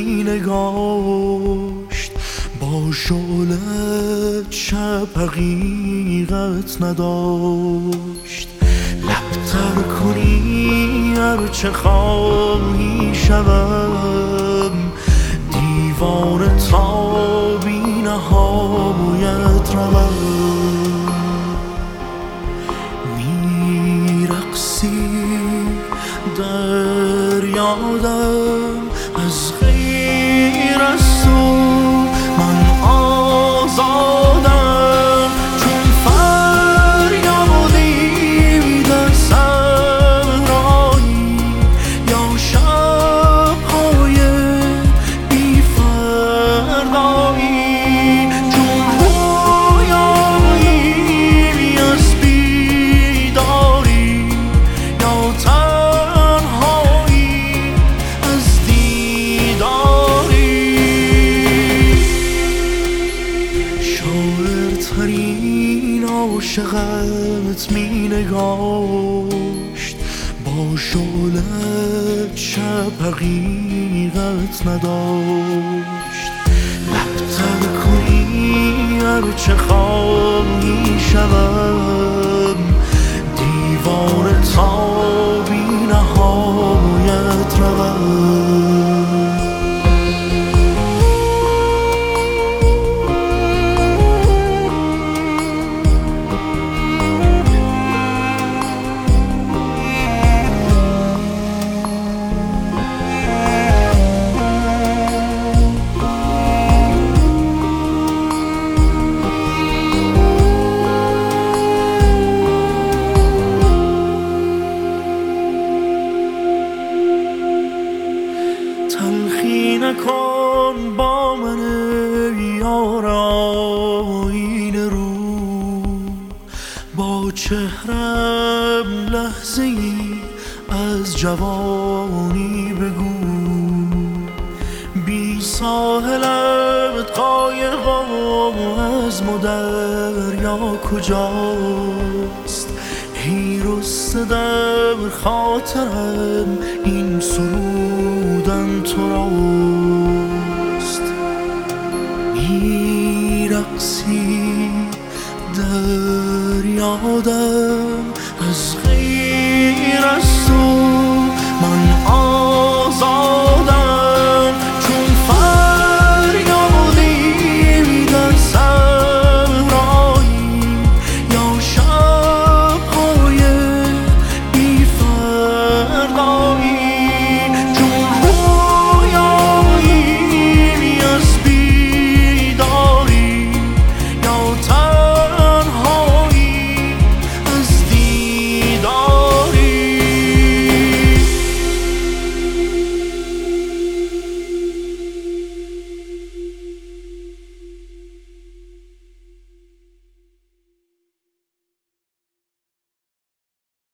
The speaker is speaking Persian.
می نگاشت، با شعلت شب حقیقت نداشت. لبتر کنی هرچه خواهی شوم، دیوانه تا بی نهایت روم. میرقصی در یادم، از غیر از تو من آزادم. چون فریادی در صحرایی یا شب‌های بی فردایی، چون رویایی از بیداری یا تنهایی از دیداری. شاعرترین عاشقت می نگاشت، با شعلت شب حقیقت نداشت. لبتر کنی هرچه خواهی شوم، دیوانه تا بی نهایت روم. تلخی نکن با من یار آینه رو، با چهرم لحظه ای از جوانی بگو. بی ساحلت قایقم از دریا کجاست؟ ای رسته در خاطرم این سرودن تو راست. میرقصی در یادم،